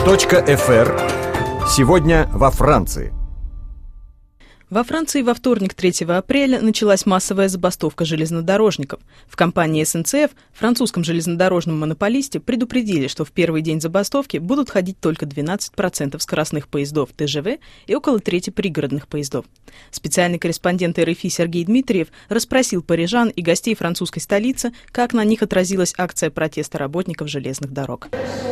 .fr. Сегодня во Франции. Во Франции во вторник, 3 апреля, началась массовая забастовка железнодорожников. В компании SNCF, французском железнодорожном монополисте, предупредили, что в первый день забастовки будут ходить только 12% скоростных поездов ТЖВ и около трети пригородных поездов. Специальный корреспондент РФИ Сергей Дмитриев расспросил парижан и гостей французской столицы, как на них отразилась акция протеста работников железных дорог.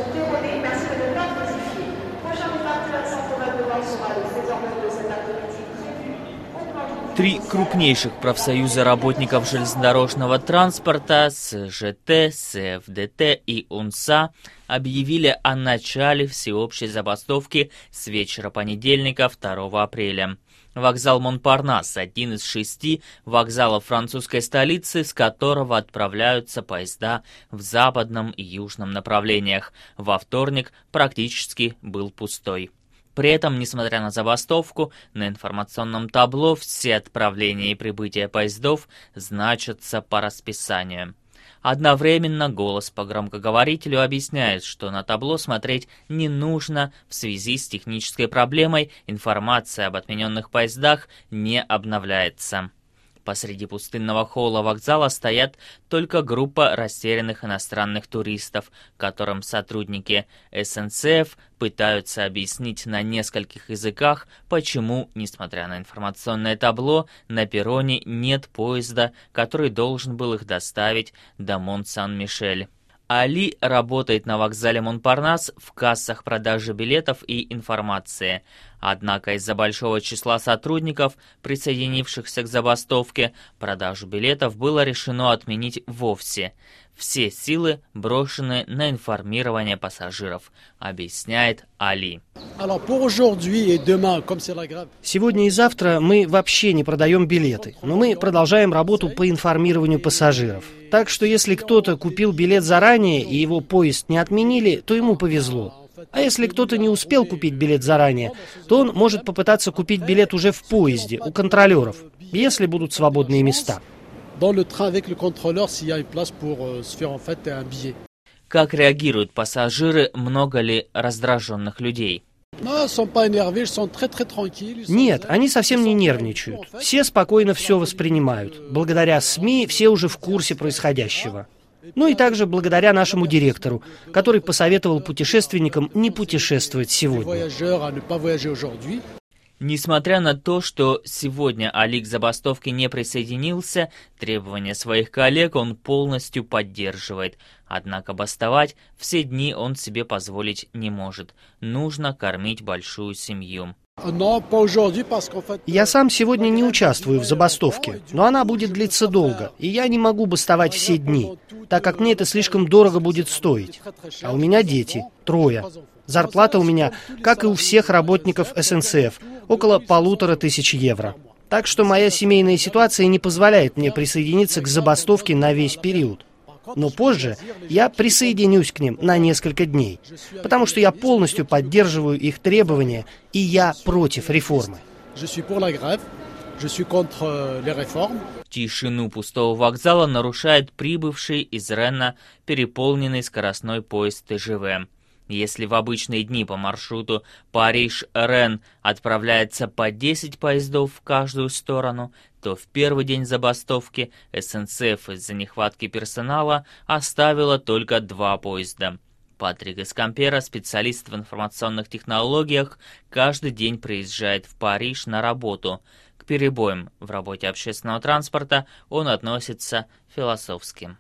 Три крупнейших профсоюза работников железнодорожного транспорта СЖТ, СФДТ и УНСА объявили о начале всеобщей забастовки с вечера понедельника, 2 апреля. Вокзал Монпарнас – один из 6 вокзалов французской столицы, с которого отправляются поезда в западном и южном направлениях. Во вторник практически был пустой. При этом, несмотря на забастовку, на информационном табло все отправления и прибытия поездов значатся по расписанию. Одновременно голос по громкоговорителю объясняет, что на табло смотреть не нужно в связи с технической проблемой, информация об отмененных поездах не обновляется. Посреди пустынного холла вокзала стоят только группа растерянных иностранных туристов, которым сотрудники SNCF пытаются объяснить на нескольких языках, почему, несмотря на информационное табло, на перроне нет поезда, который должен был их доставить до Мон-Сан-Мишель. Али работает на вокзале Монпарнас в кассах продажи билетов и информации. Однако из-за большого числа сотрудников, присоединившихся к забастовке, продажу билетов было решено отменить вовсе. Все силы брошены на информирование пассажиров, объясняет Али. Сегодня и завтра мы вообще не продаем билеты, но мы продолжаем работу по информированию пассажиров. Так что если кто-то купил билет заранее и его поезд не отменили, то ему повезло. А если кто-то не успел купить билет заранее, то он может попытаться купить билет уже в поезде, у контролеров, если будут свободные места. Как реагируют пассажиры, много ли раздраженных людей? Нет, они совсем не нервничают. Все спокойно все воспринимают. Благодаря СМИ все уже в курсе происходящего. Ну и также благодаря нашему директору, который посоветовал путешественникам не путешествовать сегодня. Несмотря на то, что сегодня Али к забастовке не присоединился, требования своих коллег он полностью поддерживает. Однако бастовать все дни он себе позволить не может. Нужно кормить большую семью. Я сам сегодня не участвую в забастовке, но она будет длиться долго, и я не могу бастовать все дни, так как мне это слишком дорого будет стоить. А у меня дети, 3. Зарплата у меня, как и у всех работников SNCF, около 1500 евро. Так что моя семейная ситуация не позволяет мне присоединиться к забастовке на весь период. Но позже я присоединюсь к ним на несколько дней, потому что я полностью поддерживаю их требования, и я против реформы. Тишину пустого вокзала нарушает прибывший из Ренна переполненный скоростной поезд ТЖВ. Если в обычные дни по маршруту Париж-Рен отправляется по 10 поездов в каждую сторону, то в первый день забастовки SNCF из-за нехватки персонала оставила только 2 поезда. Патрик Эскампера, специалист в информационных технологиях, каждый день приезжает в Париж на работу. К перебоям в работе общественного транспорта он относится философски.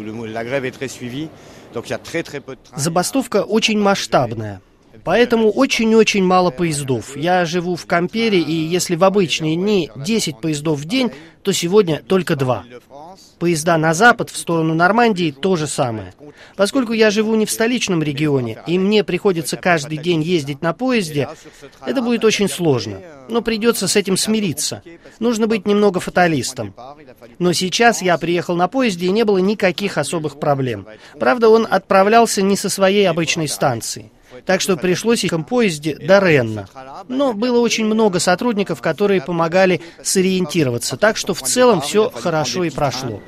Забастовка очень масштабная, поэтому очень-очень мало поездов. Я живу в Кампере, и если в обычные дни 10 поездов в день, то сегодня только 2. Поезда на запад, в сторону Нормандии, то же самое. Поскольку я живу не в столичном регионе, и мне приходится каждый день ездить на поезде, это будет очень сложно. Но придется с этим смириться. Нужно быть немного фаталистом. Но сейчас я приехал на поезде, и не было никаких особых проблем. Правда, он отправлялся не со своей обычной станции. Так что пришлось ехать в поезде до Ренна. Но было очень много сотрудников, которые помогали сориентироваться. Так что в целом все хорошо и прошло.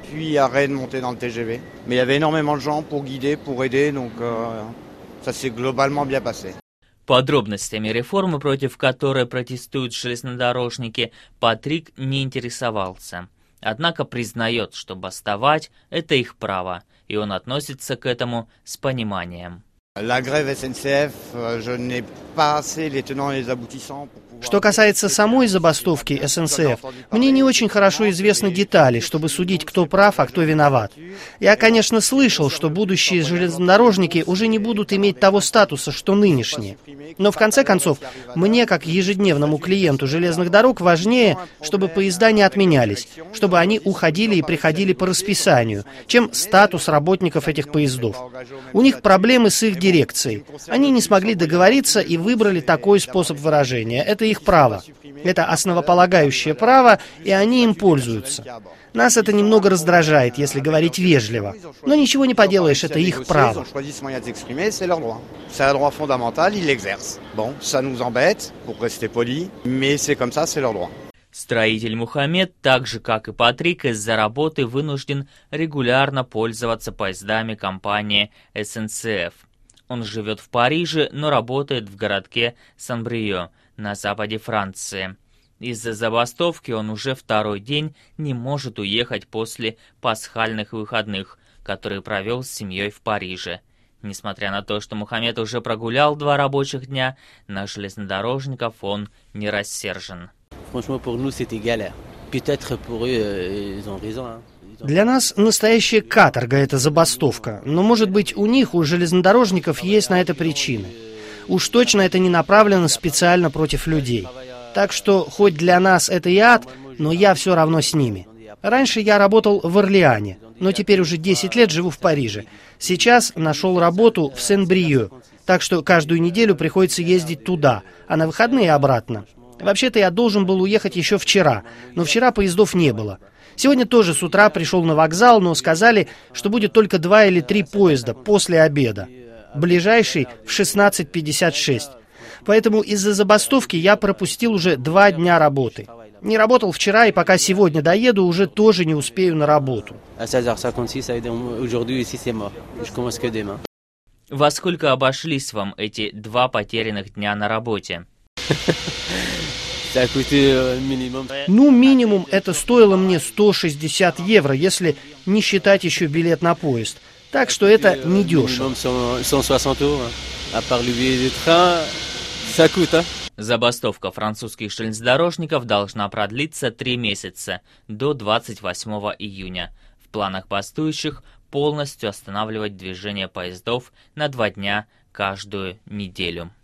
Подробностями реформы, против которой протестуют железнодорожники, Патрик не интересовался. Однако признает, что бастовать – это их право, и он относится к этому с пониманием. Что касается самой забастовки СНЦФ, мне не очень хорошо известны детали, чтобы судить, кто прав, а кто виноват. Я, конечно, слышал, что будущие железнодорожники уже не будут иметь того статуса, что нынешние. Но в конце концов, мне, как ежедневному клиенту железных дорог, важнее, чтобы поезда не отменялись, чтобы они уходили и приходили по расписанию, чем статус работников этих поездов. У них проблемы с их дирекцией. Они не смогли договориться и выбрали такой способ выражения. Это их право. Это основополагающее право, и они им пользуются. Нас это немного раздражает, если говорить вежливо. Но ничего не поделаешь, это их право. Строитель Мухаммед, так же как и Патрик, из-за работы вынужден регулярно пользоваться поездами компании SNCF. Он живет в Париже, но работает в городке Сан-Бриё на западе Франции. Из-за забастовки он уже второй день не может уехать после пасхальных выходных, которые провел с семьей в Париже. Несмотря на то, что Мухаммед уже прогулял 2 рабочих дня, на железнодорожников он не рассержен. Для нас настоящая каторга – это забастовка, но, может быть, у них, у железнодорожников, есть на это причины. Уж точно это не направлено специально против людей. Так что, хоть для нас это и ад, но я все равно с ними. Раньше я работал в Орлеане, но теперь уже 10 лет живу в Париже. Сейчас нашел работу в Сен-Бриё, так что каждую неделю приходится ездить туда, а на выходные обратно. Вообще-то я должен был уехать еще вчера, но вчера поездов не было. Сегодня тоже с утра пришел на вокзал, но сказали, что будет только 2 или 3 поезда после обеда. Ближайший в 16:56. Поэтому из-за забастовки я пропустил уже 2 дня работы. Не работал вчера, и пока сегодня доеду, уже тоже не успею на работу. Во сколько обошлись вам эти 2 потерянных дня на работе? Ну, минимум это стоило мне 160 евро, если не считать еще билет на поезд. Так что это недешево. Забастовка французских железнодорожников должна продлиться 3 месяца, до 28 июня. В планах бастующих полностью останавливать движение поездов на 2 дня каждую неделю.